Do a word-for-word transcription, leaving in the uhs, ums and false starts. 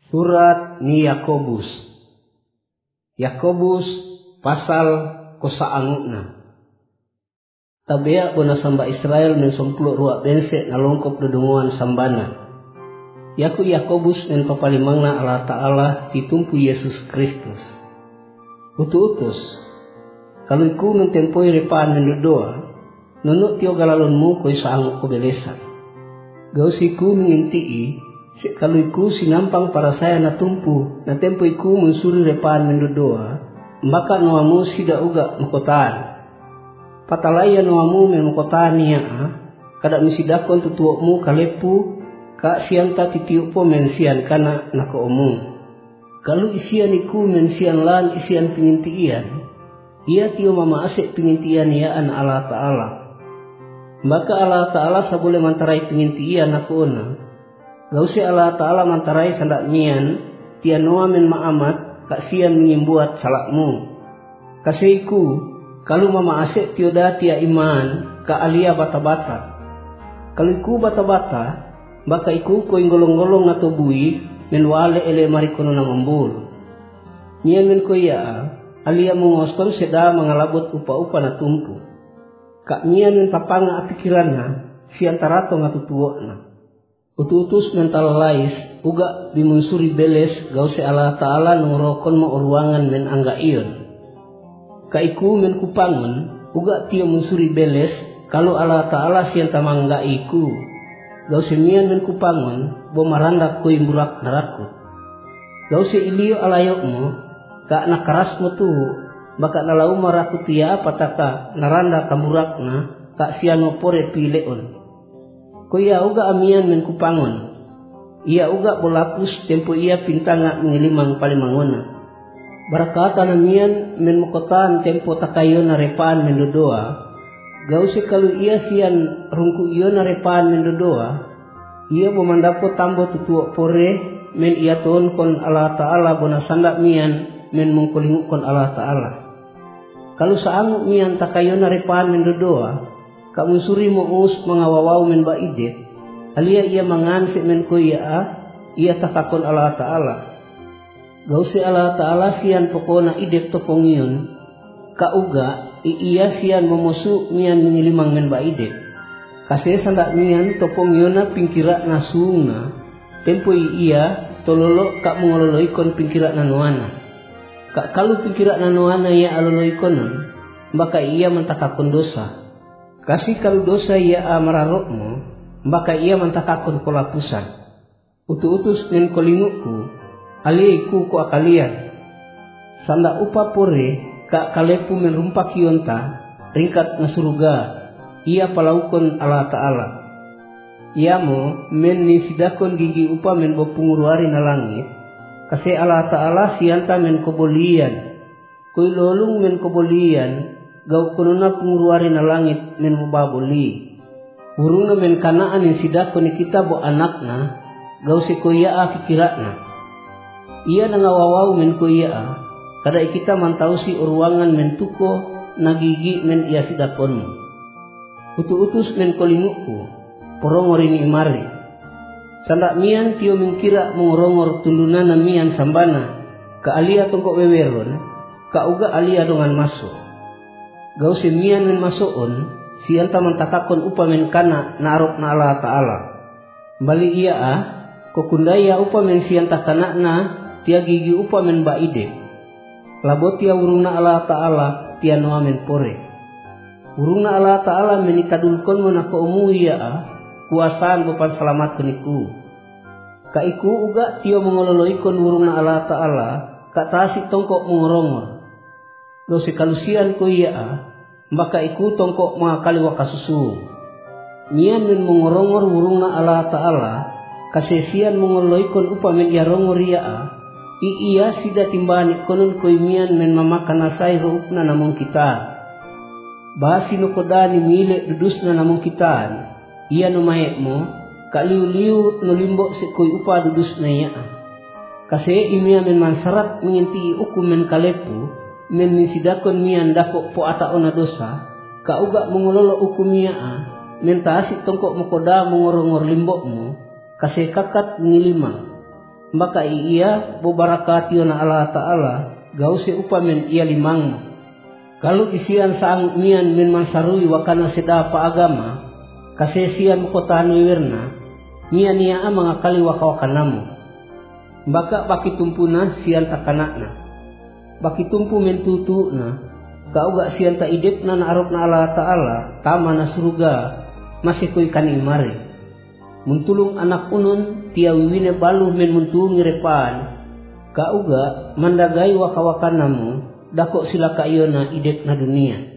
Surat ni Yakobus. Yakobus pasal kosaangutna. Tabea bona samba Israel men somplo ruak bensek nalongkop dudunguan sambana. Yaku Yakobus men papalimangna Allah Ta'ala ditumpu Yesus Kristus. Utu-utus, kalau iku mentempoi repaan men doa, nunuk tio galalonmu koi saangut ko belesan. Gausiku mengintii, kalau iku sinampang para saya natumpu, na tempo iku mensuri repaan mendodoa, mbaka nuamu sida uga mukotaan. Patalaya nuamu memukotaan niya, kada misidakon tutuokmu kalepu, ka sianta titiup po mensian kana nakoomu. Kalau isian iku mensian lan isian pingintian, ia tio mama asik pingintian yaan Allah Ta'ala. Mbaka Allah Ta'ala sabole mantarai pingintian nakona, gausi Allah Ta'ala mantarai sandak nian, tia noa men maamat, kak sian menyembuat salakmu. Kaseiku, kalau mama asik tioda tia iman, ka alia bata-bata. Kalau iku bata-bata, baka iku ko golong-golong atau bui, men wale ele marikono nang ombul. Nian men ko ya, alia mengoskon seda mengalabot upa-upa na tumpu. Kak nian men tapanga apikiranna, siantara to ngatutuokna. Ututus mental lais uga bimunsuri beles gause Allah Ta'ala nungrokon mo uruangan men angga iyon. Kaiku men kupangon uga tio munsuri beles kalau Allah Ta'ala sian tamangga iku. Gause mian men kupangon bo maranda koi murak narakut. Gause ilio alayokmu ka nakaras mo tu baka nalau marakut ya pataka naranda kamurakna ka siano pore pileon. Kuya uga amian men kupangon. Ia uga bolakus tempo ia pintanga mengilimang palimangona. Barakata namian men mukotaan tempo takayo na repaan men dodoa. Gause kalau ia sian rungku iyo na repaan men dodoa. Ia memandapo tambo tutuok pore men ia tuon kon Allah Ta'ala bona sandak mian men mengkolinguk kon Allah Ta'ala. Kalau saangu mian takayo na repaan men dodoa. Kamu suri muus mengawawaw men baidet, alia ia mangansik men kuya, ia takakon Allah Ta'ala. Gausi Allah Ta'ala sian pokona idep topongion, kauga iya sian memusu mian mengilimang men baidet. Kasih sandak mian topongiona pingkira nasungna, tempo iya tololo kak mengololoikon pingkira nanuana. Kak kalau pingkira nanuana ia aloloikonon, maka ia mentakakon dosa. Kasih kalau dosa ia amararokmu, maka ia mentakakon kolapusan. Utu-utus men kolingukku, aliiku ko akalian. Sanda upa pore, kak kalepu men rumpak yonta, ringkat na suruga, ia palaukon Allah Ta'ala. Iamo men nisidakon gigi upa men bopunguruari na langit, kasi Allah Ta'ala sianta men kobolian, kuy lolung men kobolian, gau kununa penguruari na langit men mubabuli. Uruna men kanaan yang sidako ni kita bo anakna, gau si kuyaa fikiratna. Ia nangawawaw men kuyaa, kada kita mantau si uruangan men tuko, nagigi men ia sidakonmu. Utu-utus men kolingukku, porongori ni imari. Sandak mian tio mengkira mengorongor tundunana mian sambana, ka alia tongkok weweron, ka uga alia dongan masuk. Gau semian men masuon, sianta mentakakon upa men kana narok na Allah Ta'ala. Bali ia ah, kokundaya upa men sianta kanakna, tia gigi upa men baide. Labot tia urungna Allah Ta'ala, tia noa men pore. Urungna Allah Ta'ala menikadulkon mo na koomu ia ah, kuasaan bupan selamat keniku. Kaiku uga tio mengololoikon urungna Allah Ta'ala, kak tasik tongkok mengorongor. Gau sekalusian ko iya, maka iku tongkok mga kaliwa kasusu. Nian men mengorongor wurungna Allah Ta'ala, kasesian mengoloikon upa men yarongor iya, i iya sida timbani konon ko imian men mamakan nasay roupna namong kita. Basi no kodani milik dudusna namong kitaan, iya no mayek mo, kaliu-liu no limbo se koy upa dudusna iya. Kasi imian men mansarat menginti ukum men kalepu, men nisidakon mian dako po ata ona dosa, ka uga mengololo ukumia men taasik tongkok mukoda mengorongor limbokmu, kasi kakat ngilimang. Maka iya bobarakatio na Allah Ta'ala gause upamen ia limang. Kalau isian saang mian min mansarui wakana sedapa agama kasesian kotanu wirna nia nia mga kali wakawakanamu. Baka baki tumpuna sian takanakna. Baki tumpu mentutu na kauga sian ta idip na naarop na Allah Ta'ala tama na surga masih koy kaning mari. Muntulung anak unun tiawiwine baluh men muntungi repan kauga mandagai wakawakanamu dako sila kayo na idip na dunia.